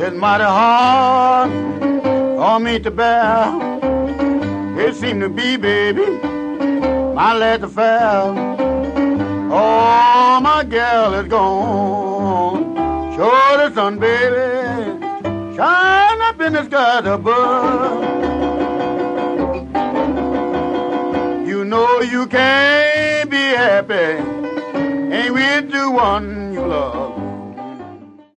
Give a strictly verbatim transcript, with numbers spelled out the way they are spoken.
It's mighty hard for me to bear. It seemed to be, baby, my last affair. Oh, my girl is gone. Sure the sun, baby, shine up in the sky above. You know you can't be happy, ain't with the one you love.